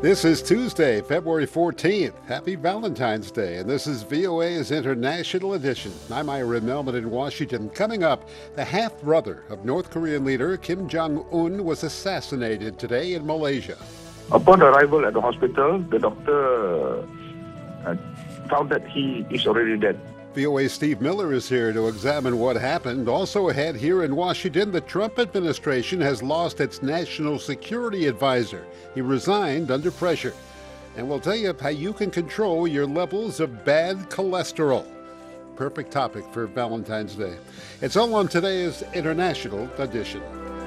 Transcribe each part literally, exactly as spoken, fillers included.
This is Tuesday, February fourteenth. Happy Valentine's Day, and this is V O A's International Edition. I'm Ira Melman in Washington. Coming up, the half-brother of North Korean leader Kim Jong-un was assassinated today in Malaysia. Upon arrival at the hospital, the doctor uh, found that he is already dead. V O A's Steve Miller is here to examine what happened. Also ahead here in Washington, the Trump administration has lost its national security advisor. He resigned under pressure. And we'll tell you how you can control your levels of bad cholesterol. Perfect topic for Valentine's Day. It's all on today's International Edition.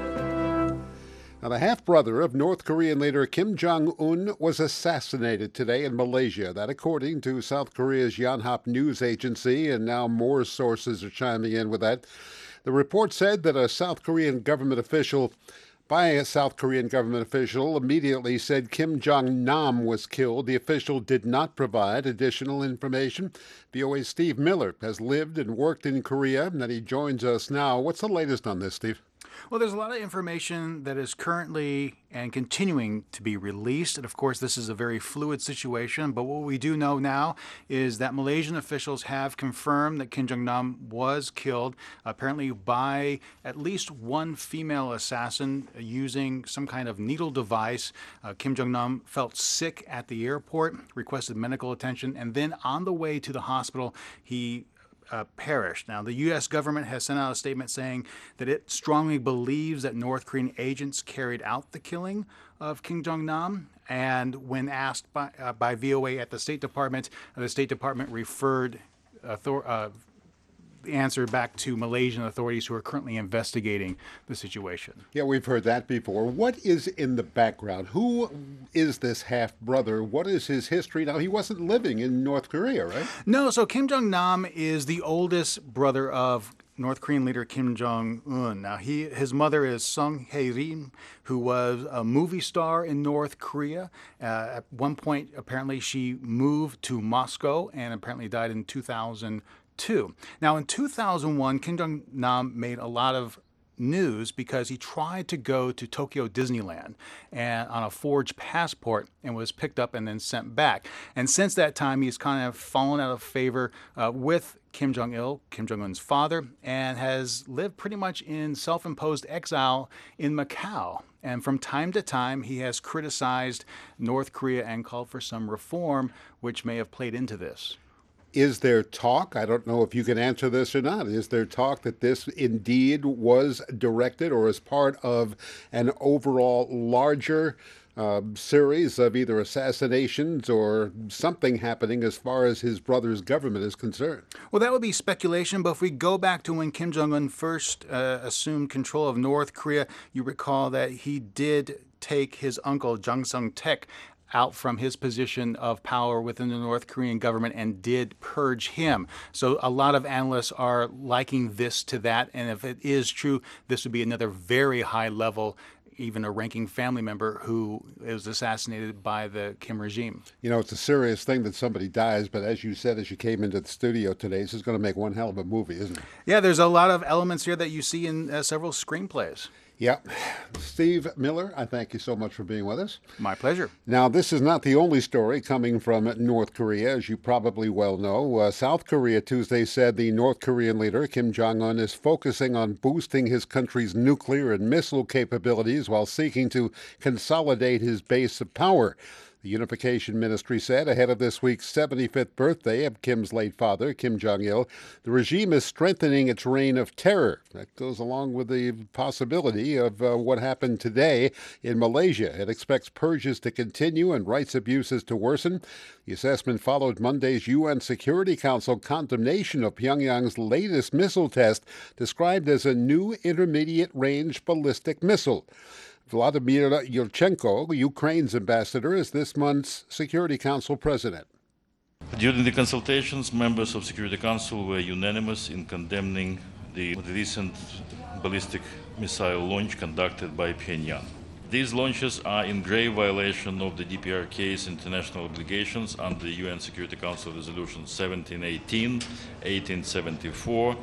Now, the half-brother of North Korean leader Kim Jong-un was assassinated today in Malaysia. That according to South Korea's Yonhap news agency, and now more sources are chiming in with that. The report said that a South Korean government official, by a South Korean government official, immediately said Kim Jong-nam was killed. The official did not provide additional information. V O A's Steve Miller has lived and worked in Korea, and he joins us now. What's the latest on this, Steve? Well, there's a lot of information that is currently and continuing to be released. And of course, this is a very fluid situation. But what we do know now is that Malaysian officials have confirmed that Kim Jong-nam was killed, apparently by at least one female assassin using some kind of needle device. Uh, Kim Jong-nam felt sick at the airport, requested medical attention, and then on the way to the hospital, he Uh, perished. Now, the U S government has sent out a statement saying that it strongly believes that North Korean agents carried out the killing of Kim Jong-nam. And when asked by, uh, by V O A at the State Department, uh, the State Department referred author- uh, the answer back to Malaysian authorities who are currently investigating the situation. Yeah, we've heard that before. What is in the background? Who is this half-brother? What is his history? Now, he wasn't living in North Korea, right? No, so Kim Jong-nam is the oldest brother of North Korean leader Kim Jong-un. Now, he his mother is Sung Hae-rin, who was a movie star in North Korea. Uh, at one point, apparently, she moved to Moscow and apparently died in two thousand two. Now, in two thousand one, Kim Jong-nam made a lot of news because he tried to go to Tokyo Disneyland and on a forged passport and was picked up and then sent back. And since that time, he's kind of fallen out of favor uh, with Kim Jong-il, Kim Jong-un's father, and has lived pretty much in self-imposed exile in Macau. And from time to time, he has criticized North Korea and called for some reform, which may have played into this. Is there talk, I don't know if you can answer this or not, is there talk that this indeed was directed or is part of an overall larger uh, series of either assassinations or something happening as far as his brother's government is concerned? Well, that would be speculation, but if we go back to when Kim Jong-un first uh, assumed control of North Korea, you recall that he did take his uncle, Jang Sung-taek, out from his position of power within the North Korean government and did purge him. So a lot of analysts are liking this to that. And if it is true, this would be another very high level, even a ranking family member who was assassinated by the Kim regime. You know, it's a serious thing that somebody dies, but as you said, as you came into the studio today, this is going to make one hell of a movie, isn't it? Yeah, there's a lot of elements here that you see in uh, several screenplays. Yeah. Steve Miller, I thank you so much for being with us. My pleasure. Now, this is not the only story coming from North Korea, as you probably well know. Uh, South Korea Tuesday said the North Korean leader, Kim Jong-un, is focusing on boosting his country's nuclear and missile capabilities while seeking to consolidate his base of power. The Unification Ministry said ahead of this week's seventy-fifth birthday of Kim's late father, Kim Jong-il, the regime is strengthening its reign of terror. That goes along with the possibility of uh, what happened today in Malaysia. It expects purges to continue and rights abuses to worsen. The assessment followed Monday's U N Security Council condemnation of Pyongyang's latest missile test, described as a new intermediate-range ballistic missile. Vladimir Yurchenko, Ukraine's ambassador, is this month's Security Council president. During the consultations, members of Security Council were unanimous in condemning the recent ballistic missile launch conducted by Pyongyang. These launches are in grave violation of the D P R K's international obligations under the U N Security Council Resolution seventeen eighteen, eighteen seventy-four,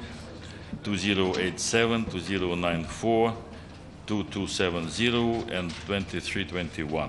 twenty eighty-seven, twenty ninety-four, twenty-two seventy, and twenty-three twenty-one.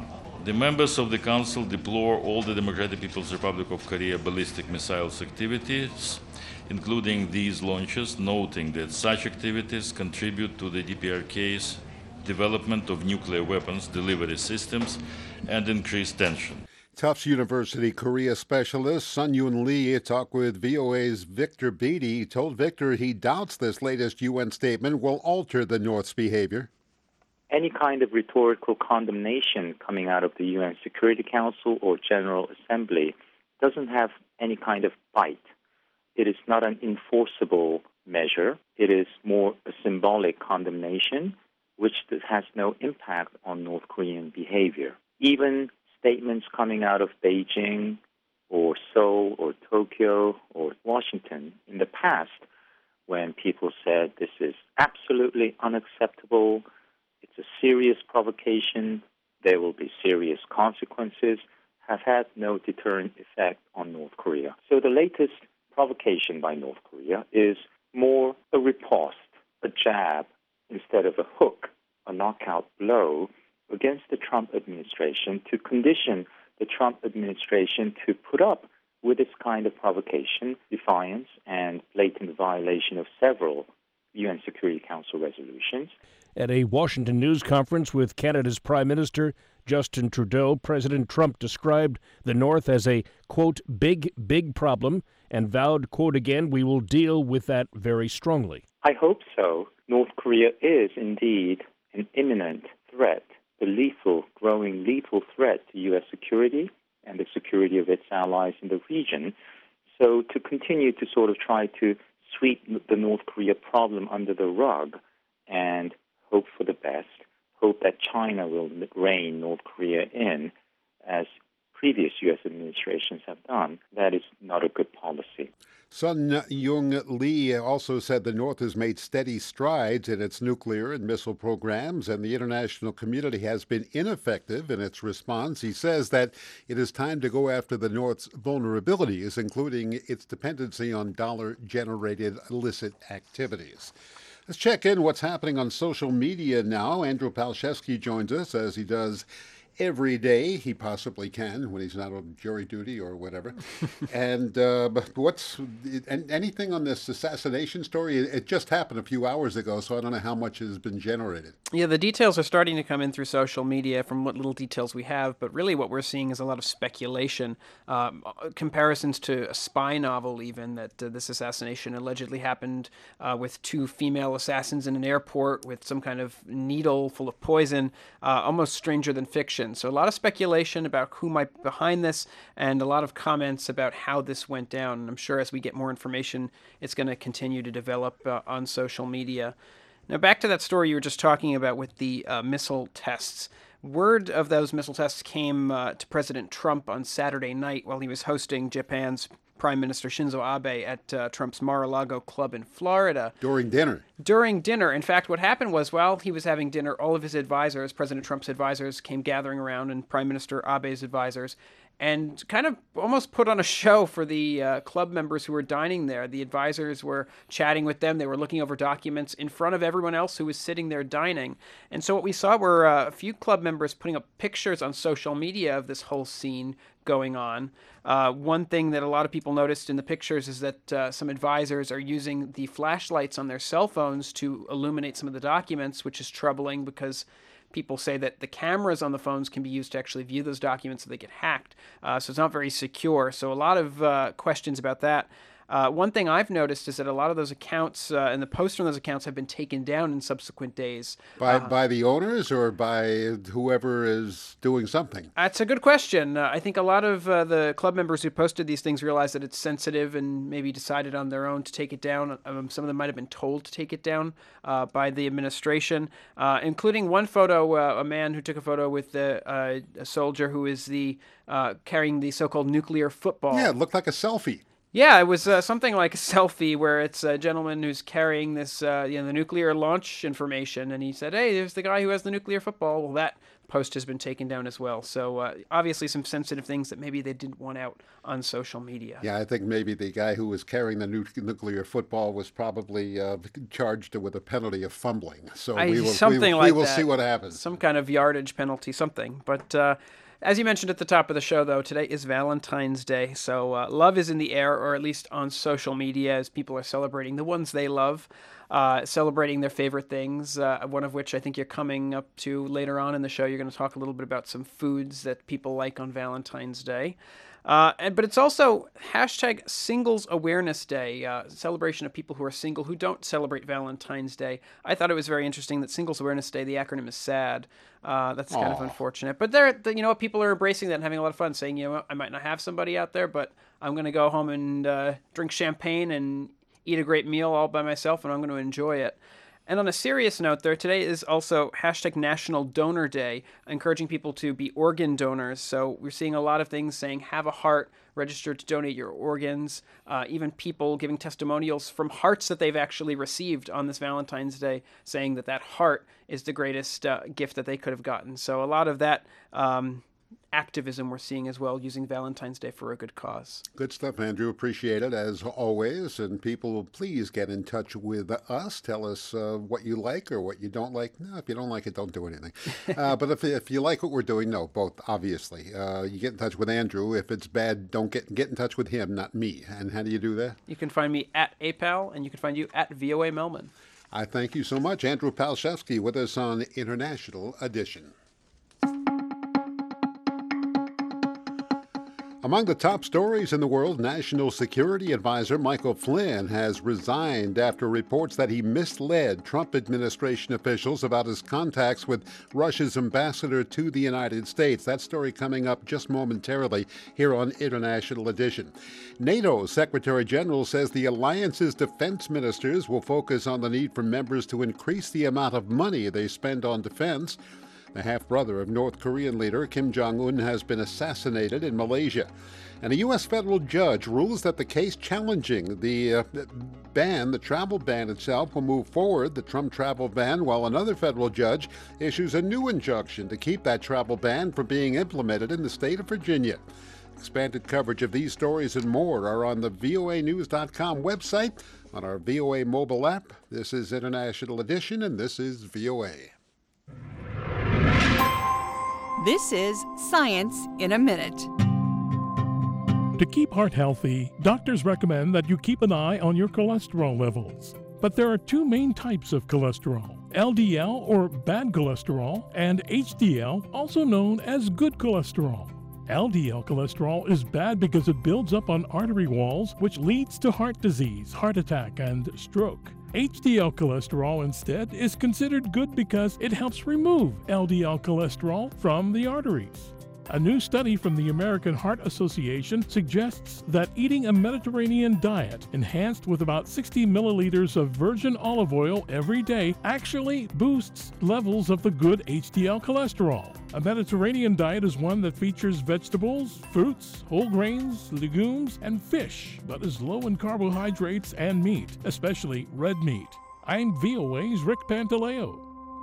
The members of the Council deplore all the Democratic People's Republic of Korea ballistic missiles activities, including these launches, noting that such activities contribute to the D P R K's development of nuclear weapons delivery systems and increased tension. Tufts University Korea specialist Sun Yoon Lee talked with V O A's Victor Beatty. He told Victor he doubts this latest U N statement will alter the North's behavior. Any kind of rhetorical condemnation coming out of the U N Security Council or General Assembly doesn't have any kind of bite. It is not an enforceable measure. It is more a symbolic condemnation, which has no impact on North Korean behavior. Even statements coming out of Beijing or Seoul or Tokyo or Washington in the past, when people said this is absolutely unacceptable, it's a serious provocation, there will be serious consequences, have had no deterrent effect on North Korea. So the latest provocation by North Korea is more a riposte, a jab, instead of a hook, a knockout blow against the Trump administration to condition the Trump administration to put up with this kind of provocation, defiance, and blatant violation of several U N Security Council resolutions. At a Washington news conference with Canada's Prime Minister Justin Trudeau, President Trump described the North as a, quote, big, big problem and vowed, quote again, we will deal with that very strongly. I hope so. North Korea is indeed an imminent threat, the lethal, growing lethal threat to U S security and the security of its allies in the region. So to continue to sort of try to sweep the North Korea problem under the rug and hope for the best, hope that China will rein North Korea in, as previous U S administrations have done, that is not a good policy. Sun Yoon Lee also said the North has made steady strides in its nuclear and missile programs, and the international community has been ineffective in its response. He says that it is time to go after the North's vulnerabilities, including its dependency on dollar-generated illicit activities. Let's check in what's happening on social media now. Andrew Palczewski joins us, as he does every day he possibly can when he's not on jury duty or whatever. and uh, what's and anything on this assassination story? It just happened a few hours ago, so I don't know how much has been generated. Yeah, the details are starting to come in through social media from what little details we have, but really what we're seeing is a lot of speculation, um, comparisons to a spy novel even, that uh, this assassination allegedly happened uh, with two female assassins in an airport with some kind of needle full of poison, uh, almost stranger than fiction. So a lot of speculation about who might be behind this and a lot of comments about how this went down. And I'm sure as we get more information, it's going to continue to develop uh, on social media. Now, back to that story you were just talking about with the uh, missile tests. Word of those missile tests came uh, to President Trump on Saturday night while he was hosting Japan's Prime Minister Shinzo Abe at uh, Trump's Mar-a-Lago club in Florida. During dinner. During dinner. In fact, what happened was while he was having dinner, all of his advisors, President Trump's advisors, came gathering around, and Prime Minister Abe's advisors, and kind of almost put on a show for the uh, club members who were dining there. The advisors were chatting with them. They were looking over documents in front of everyone else who was sitting there dining. And so what we saw were uh, a few club members putting up pictures on social media of this whole scene going on. Uh, one thing that a lot of people noticed in the pictures is that uh, some advisors are using the flashlights on their cell phones to illuminate some of the documents, which is troubling because people say that the cameras on the phones can be used to actually view those documents so they get hacked. Uh, so it's not very secure. So a lot of uh, questions about that. Uh, one thing I've noticed is that a lot of those accounts uh, and the posts on those accounts have been taken down in subsequent days. By uh, by the owners or by whoever is doing something? That's a good question. Uh, I think a lot of uh, the club members who posted these things realized that it's sensitive and maybe decided on their own to take it down. Um, some of them might have been told to take it down uh, by the administration, uh, including one photo, uh, a man who took a photo with the, uh, a soldier who is the uh, carrying the so-called nuclear football. Yeah, it looked like a selfie. Yeah, it was uh, something like a selfie where it's a gentleman who's carrying this, uh, you know, the nuclear launch information, and he said, "Hey, there's the guy who has the nuclear football." Well, that post has been taken down as well. So uh, obviously some sensitive things that maybe they didn't want out on social media. Yeah, I think maybe the guy who was carrying the nu- nuclear football was probably uh, charged with a penalty of fumbling. So I, we will, something we, like we will that. see what happens. Some kind of yardage penalty, something. But uh, As you mentioned at the top of the show, though, today is Valentine's Day, so uh, love is in the air, or at least on social media, as people are celebrating the ones they love, uh, celebrating their favorite things, uh, one of which I think you're coming up to later on in the show. You're going to talk a little bit about some foods that people like on Valentine's Day. Uh, and, but it's also hashtag Singles Awareness Day, uh, celebration of people who are single who don't celebrate Valentine's Day. I thought it was very interesting that Singles Awareness Day, the acronym is SAD. Uh, that's kind Aww. of unfortunate. But they're, the, you know, people are embracing that and having a lot of fun, saying, you know, I might not have somebody out there, but I'm going to go home and uh, drink champagne and eat a great meal all by myself, and I'm going to enjoy it. And on a serious note, there today is also hashtag National Donor Day, encouraging people to be organ donors. So we're seeing a lot of things saying have a heart, register to donate your organs, uh, even people giving testimonials from hearts that they've actually received on this Valentine's Day, saying that that heart is the greatest uh, gift that they could have gotten. So a lot of that um, activism we're seeing as well, using Valentine's Day for a good cause. Good stuff, Andrew. Appreciate it, as always. And people, please get in touch with us. Tell us uh, what you like or what you don't like. No, if you don't like it, don't do anything. uh, but if, if you like what we're doing, no, both, obviously. Uh, you get in touch with Andrew. If it's bad, don't get, get in touch with him, not me. And how do you do that? You can find me at A P A L, and you can find you at V O A Melman. I thank you so much. Andrew Palczewski with us on International Edition. Among the top stories in the world, National Security Advisor Michael Flynn has resigned after reports that he misled Trump administration officials about his contacts with Russia's ambassador to the United States. That story coming up just momentarily here on International Edition. NATO Secretary General says the alliance's defense ministers will focus on the need for members to increase the amount of money they spend on defense. The half-brother of North Korean leader Kim Jong-un has been assassinated in Malaysia. And a U S federal judge rules that the case challenging the uh, ban, the travel ban itself, will move forward, the Trump travel ban, while another federal judge issues a new injunction to keep that travel ban from being implemented in the state of Virginia. Expanded coverage of these stories and more are on the V O A news dot com website, on our V O A mobile app. This is International Edition, and this is V O A. This is Science in a Minute. To keep heart healthy, doctors recommend that you keep an eye on your cholesterol levels. But there are two main types of cholesterol, L D L or bad cholesterol, and H D L, also known as good cholesterol. L D L cholesterol is bad because it builds up on artery walls, which leads to heart disease, heart attack, and stroke. H D L cholesterol instead is considered good because it helps remove L D L cholesterol from the arteries. A new study from the American Heart Association suggests that eating a Mediterranean diet enhanced with about sixty milliliters of virgin olive oil every day actually boosts levels of the good H D L cholesterol. A Mediterranean diet is one that features vegetables, fruits, whole grains, legumes, and fish, but is low in carbohydrates and meat, especially red meat. I'm V O A's Rick Pantaleo.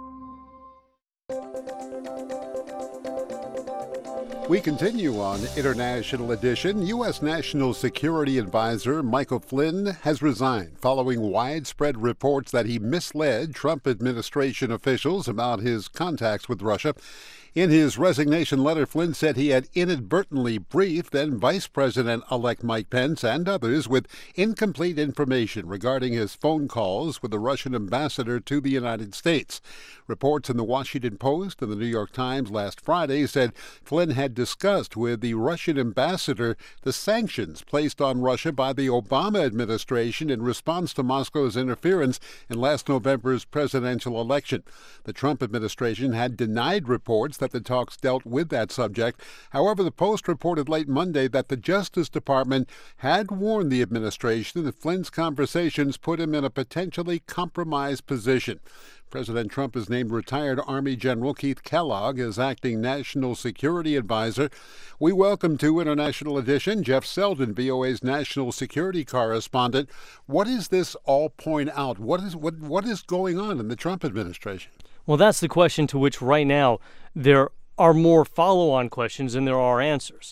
We continue on International Edition. U S. National Security Advisor Michael Flynn has resigned following widespread reports that he misled Trump administration officials about his contacts with Russia. In his resignation letter, Flynn said he had inadvertently briefed then Vice President-elect Mike Pence and others with incomplete information regarding his phone calls with the Russian ambassador to the United States. Reports in the Washington Post and the New York Times last Friday said Flynn had discussed with the Russian ambassador the sanctions placed on Russia by the Obama administration in response to Moscow's interference in last November's presidential election. The Trump administration had denied reports that the talks dealt with that subject. However, the Post reported late Monday that the Justice Department had warned the administration that Flynn's conversations put him in a potentially compromised position. President Trump has named retired Army General Keith Kellogg as acting National Security Advisor. We welcome to International Edition Jeff Selden, V O A's national security correspondent. What does this all point out? What is what what is going on in the Trump administration? Well, that's the question to which right now there are more follow-on questions than there are answers.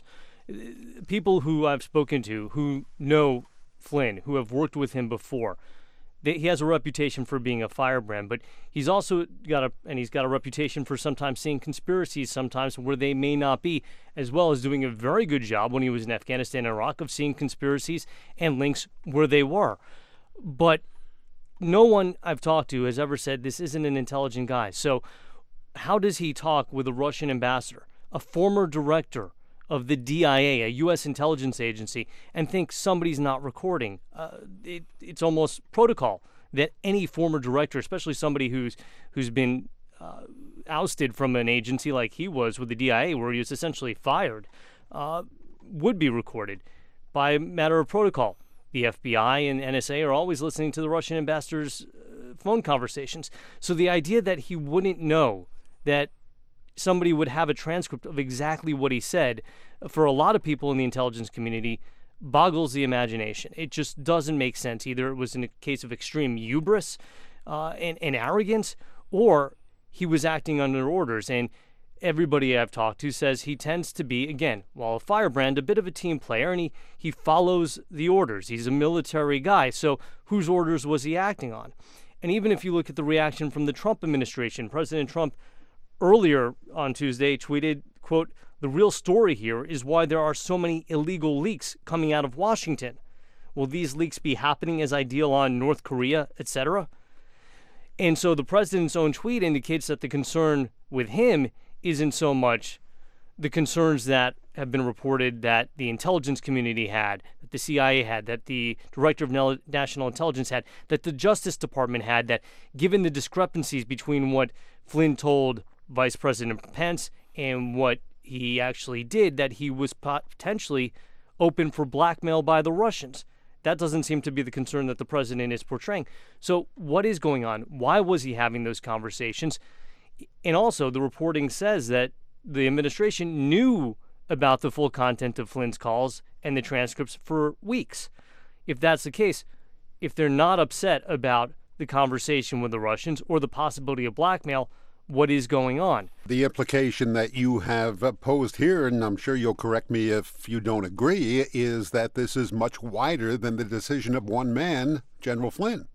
People who I've spoken to who know Flynn, who have worked with him before, he has a reputation for being a firebrand, but he's also got a and he's got a reputation for sometimes seeing conspiracies sometimes where they may not be, as well as doing a very good job when he was in Afghanistan and Iraq of seeing conspiracies and links where they were. But no one I've talked to has ever said this isn't an intelligent guy. So how does he talk with a Russian ambassador, a former director of the D I A, a U S intelligence agency, and think somebody's not recording? Uh, it, it's almost protocol that any former director, especially somebody who's who's been uh, ousted from an agency like he was with the D I A, where he was essentially fired, uh, would be recorded by matter of protocol. The F B I and N S A are always listening to the Russian ambassador's uh, phone conversations. So the idea that he wouldn't know that somebody would have a transcript of exactly what he said, for a lot of people in the intelligence community, boggles the imagination. It just doesn't make sense. Either it was in a case of extreme hubris uh, and, and arrogance, or he was acting under orders. And everybody I've talked to says he tends to be, again, while a firebrand, a bit of a team player, and he, he follows the orders. He's a military guy, so whose orders was he acting on? And even if you look at the reaction from the Trump administration, President Trump earlier on Tuesday tweeted, quote, "The real story here is why there are so many illegal leaks coming out of Washington. Will these leaks be happening as I deal on North Korea, et cetera" And so the president's own tweet indicates that the concern with him isn't so much the concerns that have been reported that the intelligence community had, that the C I A had, that the Director of National Intelligence had, that the Justice Department had, that given the discrepancies between what Flynn told Vice President Pence and what he actually did, that he was potentially open for blackmail by the Russians. That doesn't seem to be the concern that the president is portraying. So what is going on? Why was he having those conversations? And also, the reporting says that the administration knew about the full content of Flynn's calls and the transcripts for weeks. If that's the case, if they're not upset about the conversation with the Russians or the possibility of blackmail, what is going on? The implication that you have posed here, and I'm sure you'll correct me if you don't agree, is that this is much wider than the decision of one man, General Flynn.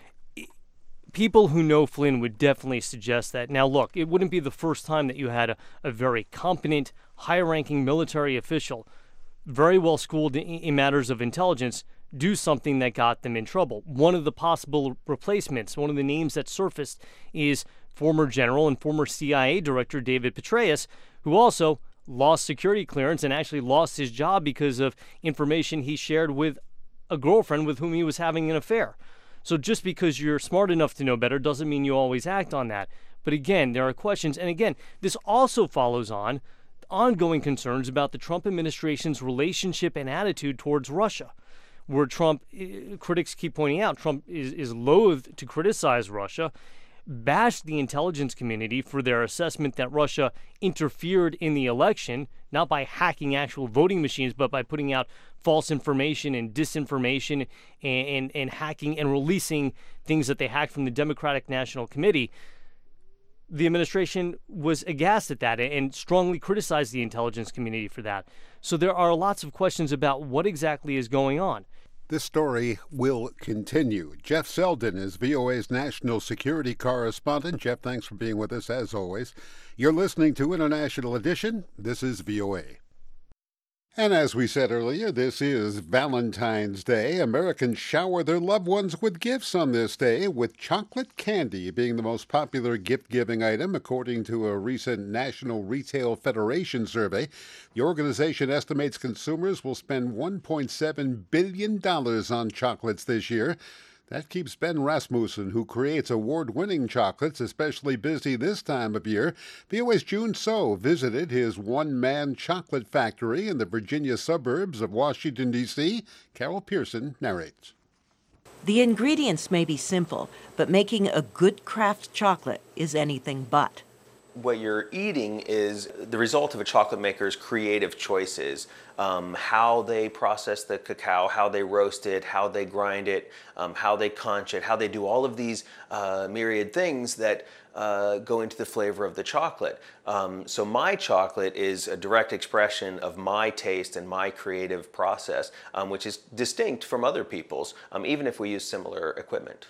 People who know Flynn would definitely suggest that. Now, look, it wouldn't be the first time that you had a, a very competent, high-ranking military official, very well schooled in, in matters of intelligence, do something that got them in trouble. One of the possible replacements, one of the names that surfaced, is former general and former C I A director David Petraeus, who also lost security clearance and actually lost his job because of information he shared with a girlfriend with whom he was having an affair. So just because you're smart enough to know better doesn't mean you always act on that. But again, there are questions. And again, this also follows on ongoing concerns about the Trump administration's relationship and attitude towards Russia, where Trump, critics keep pointing out, Trump is, is loath to criticize Russia, bashed the intelligence community for their assessment that Russia interfered in the election, not by hacking actual voting machines, but by putting out false information and disinformation and, and, and hacking and releasing things that they hacked from the Democratic National Committee. The administration was aghast at that and strongly criticized the intelligence community for that. So there are lots of questions about what exactly is going on. This story will continue. Jeff Selden is V O A's national security correspondent. Jeff, thanks for being with us as always. You're listening to International Edition. This is V O A. And as we said earlier, this is Valentine's Day. Americans shower their loved ones with gifts on this day, with chocolate candy being the most popular gift-giving item, according to a recent National Retail Federation survey. The organization estimates consumers will spend one point seven billion dollars on chocolates this year. That keeps Ben Rasmussen, who creates award-winning chocolates, especially busy this time of year. V O A's June So visited his one-man chocolate factory in the Virginia suburbs of Washington, D C Carol Pearson narrates. The ingredients may be simple, but making a good craft chocolate is anything but. What you're eating is the result of a chocolate maker's creative choices. Um, how they process the cacao, how they roast it, how they grind it, um, how they conch it, how they do all of these uh, myriad things that uh, go into the flavor of the chocolate. Um, so my chocolate is a direct expression of my taste and my creative process, um, which is distinct from other people's, um, even if we use similar equipment.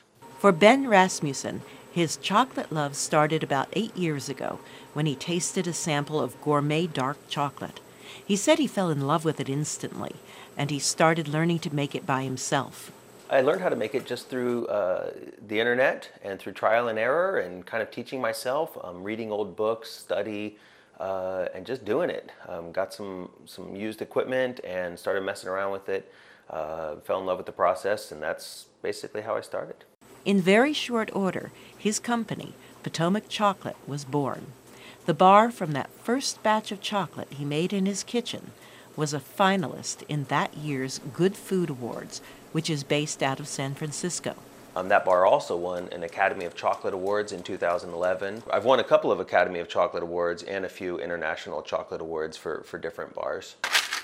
For Ben Rasmussen, his chocolate love started about eight years ago when he tasted a sample of gourmet dark chocolate. He said he fell in love with it instantly, and he started learning to make it by himself. I learned how to make it just through uh, the internet and through trial and error and kind of teaching myself, um, reading old books, study, uh, and just doing it. Um, got some, some used equipment and started messing around with it. Uh, fell in love with the process, and that's basically how I started. In very short order, his company, Potomac Chocolate, was born. The bar from that first batch of chocolate he made in his kitchen was a finalist in that year's Good Food Awards, which is based out of San Francisco. Um, that bar also won an Academy of Chocolate Awards in two thousand eleven. I've won a couple of Academy of Chocolate Awards and a few International Chocolate Awards for, for different bars.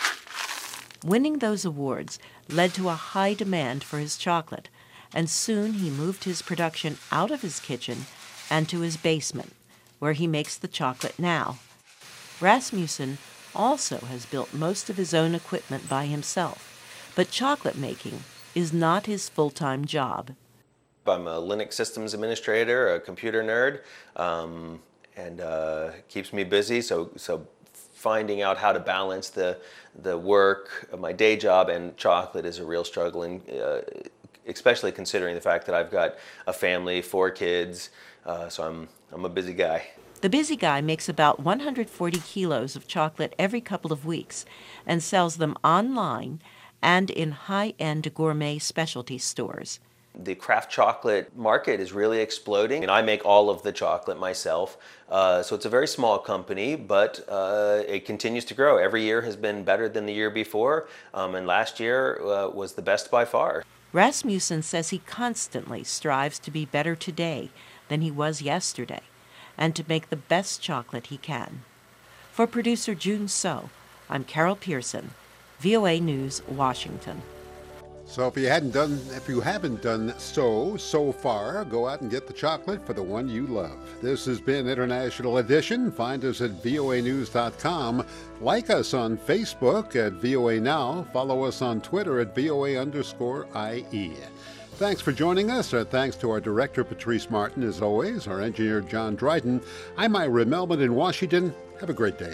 Winning those awards led to a high demand for his chocolate, and soon he moved his production out of his kitchen and to his basement, where he makes the chocolate now. Rasmussen also has built most of his own equipment by himself, but chocolate making is not his full-time job. I'm a Linux systems administrator, a computer nerd, um, and uh, keeps me busy, so so finding out how to balance the the work of my day job and chocolate is a real struggle, and uh, especially considering the fact that I've got a family, four kids, uh, so I'm I'm a busy guy. The busy guy makes about one hundred forty kilos of chocolate every couple of weeks and sells them online and in high-end gourmet specialty stores. The craft chocolate market is really exploding, and I make all of the chocolate myself. Uh, so it's a very small company, but uh, it continues to grow. Every year has been better than the year before, um, and last year uh, was the best by far. Rasmussen says he constantly strives to be better today than he was yesterday, and to make the best chocolate he can. For producer June So, I'm Carol Pearson, V O A News, Washington. So if you hadn't done, if you haven't done so so far, go out and get the chocolate for the one you love. This has been International Edition. Find us at V O A news dot com. Like us on Facebook at V O A Now. Follow us on Twitter at V O A underscore I E. Thanks for joining us. Our thanks to our director, Patrice Martin, as always, our engineer, John Dryden. I'm Ira Melman in Washington. Have a great day.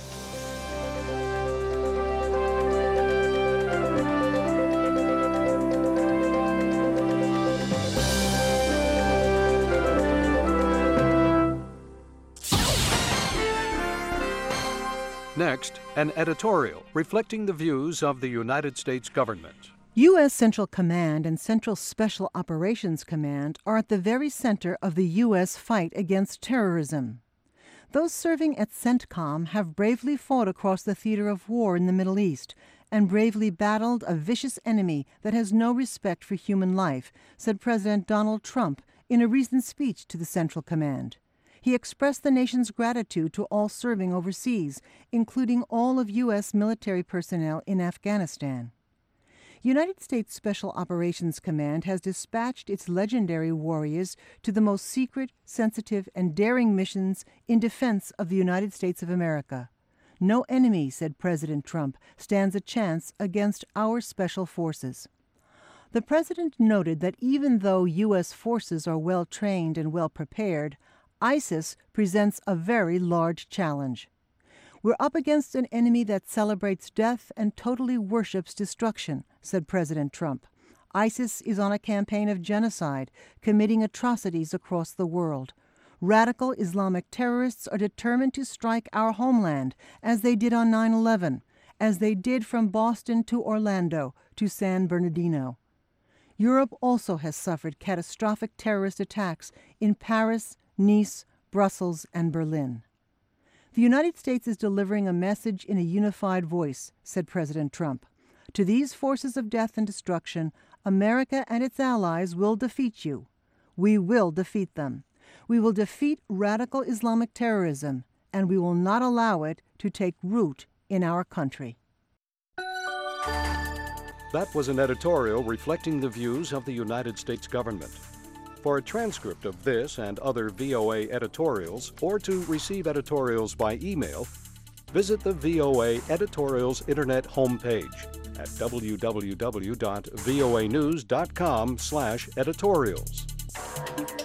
Next, an editorial reflecting the views of the United States government. U S. Central Command and Central Special Operations Command are at the very center of the U S fight against terrorism. Those serving at CENTCOM have bravely fought across the theater of war in the Middle East and bravely battled a vicious enemy that has no respect for human life, said President Donald Trump in a recent speech to the Central Command. He expressed the nation's gratitude to all serving overseas, including all of U S military personnel in Afghanistan. United States Special Operations Command has dispatched its legendary warriors to the most secret, sensitive, and daring missions in defense of the United States of America. No enemy, said President Trump, stands a chance against our special forces. The president noted that even though U S forces are well trained and well prepared, ISIS presents a very large challenge. We're up against an enemy that celebrates death and totally worships destruction, said President Trump. ISIS is on a campaign of genocide, committing atrocities across the world. Radical Islamic terrorists are determined to strike our homeland, as they did on nine eleven, as they did from Boston to Orlando to San Bernardino. Europe also has suffered catastrophic terrorist attacks in Paris, Nice, Brussels, and Berlin. The United States is delivering a message in a unified voice, said President Trump. To these forces of death and destruction, America and its allies will defeat you. We will defeat them. We will defeat radical Islamic terrorism, and we will not allow it to take root in our country. That was an editorial reflecting the views of the United States government. For a transcript of this and other V O A editorials, or to receive editorials by email, visit the V O A Editorials Internet homepage at w w w dot v o a news dot com slash editorials. minute.